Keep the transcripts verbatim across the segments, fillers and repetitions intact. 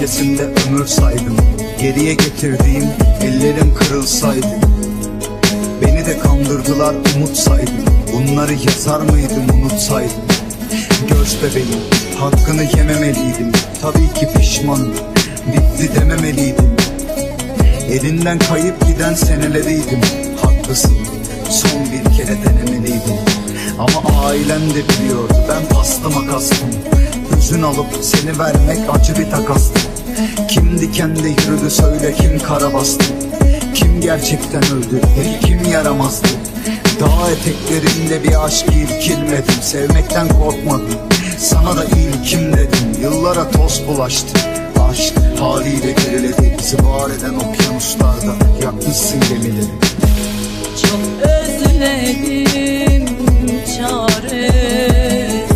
öncesinde ömür saydım. Geriye getirdiğim ellerim kırılsaydı. Beni de kandırdılar umut saydım. Bunları yazar mıydım unutsaydım. Göz bebeğim, hakkını yememeliydim. Tabii ki pişmanım, bitti dememeliydim. Elinden kayıp giden seneleriydim. Haklısın, son bir kere denemeliydim. Ama ailen de biliyordu, ben pastıma kastım. Hüzün alıp seni vermek acı bir takastı. Kim dikenle yürüdü söyle, kim kara bastı? Kim gerçekten öldü, hey kim yaramazdı? Dağ eteklerinde bir aşk irkilmedim. Sevmekten korkmadım, sana da ilkim dedim. Yıllara toz bulaştı, aşk haliyle geriledi. Bizi var eden okyanuslarda yakmışsın gemileri. Çok özledim, çaresizim.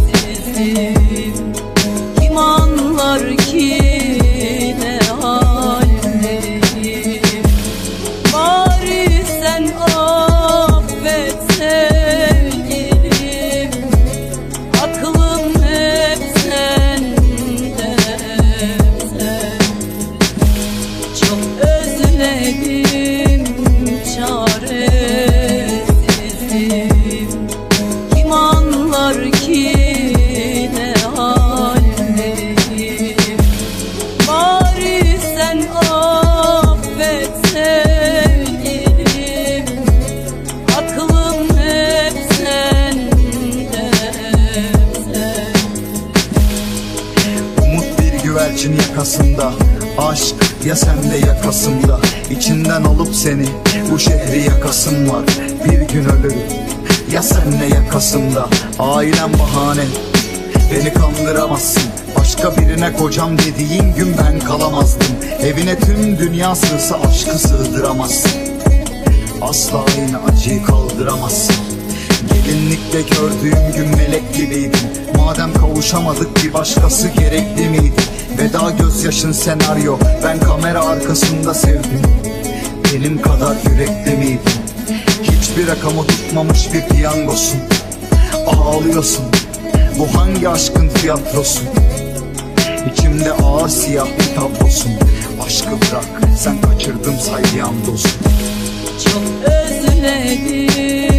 Kim anlar ki ne haldeyim? Bari sen affet sevgilim. Aklım hep sende, sen. Çok özledim, çaresizim. Kim anlar ki ne haldeyim? Bari sen affet sevgilim. Aklım hep sende, sen. Umut bir güvercin yakasında, aşk ya sende yakasında. İçinden alıp seni bu şehri yakasım var. Bir gün ölürüm ya senle yakasında. Ailem bahane, beni kandıramazsın. Başka birine kocam dediğin gün ben kalamazdım. Evine tüm dünya sığsa aşkı sığdıramazsın. Asla aynı acıyı kaldıramazsın. Gelinlikte gördüğüm gün melek gibiydin. Madem kavuşamadık bir başkası gerekli miydi? Veda gözyaşın senaryo, ben kamera arkasında sevdim. Benim kadar yürekli miydin? Hiçbir rakamı tutmamış bir piyangosun. Ağlıyorsun, bu hangi aşkın tiyatrosu? İçimde ağır siyah bir tablosun. Aşkı bırak, sen kaçırdım say bir andolsun. Çok özledim,